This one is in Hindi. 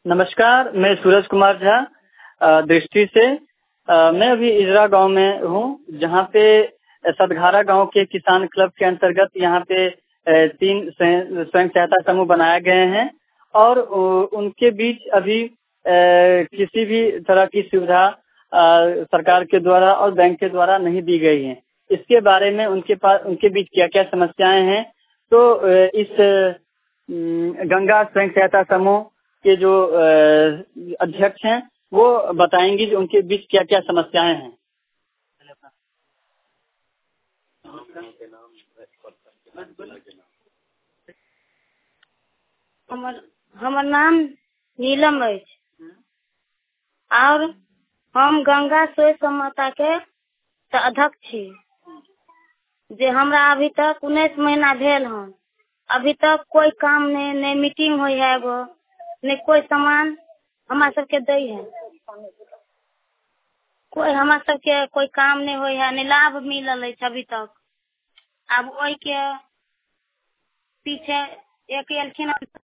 नमस्कार, मैं सूरज कुमार झा दृष्टि से। मैं अभी इजरा गांव में हूँ, जहाँ पे सदघारा गांव के किसान क्लब के अंतर्गत यहाँ पे 3 स्वयं सहायता समूह बनाए गए हैं और उनके बीच अभी किसी भी तरह की सुविधा सरकार के द्वारा और बैंक के द्वारा नहीं दी गई है। इसके बारे में उनके बीच क्या क्या समस्याएं हैं, तो इस गंगा स्वयं सहायता समूह के जो अध्यक्ष हैं वो बताएंगे कि उनके बीच क्या क्या समस्याएं हैं। हमर नाम नीलम है और हम गंगा स्वयं सहायता के अध्यक्ष छी। जे हमरा अभी तक 19 महीना भेल हन, अभी तक कोई काम नहीं मीटिंग हुई है, एगो नहीं कोई सामान हमारा सबके दै है, कोई हमारा सबके कोई काम नहीं हुई है, नहीं लाभ मिलल है अभी तक। अब वही के पीछे एक एलखिन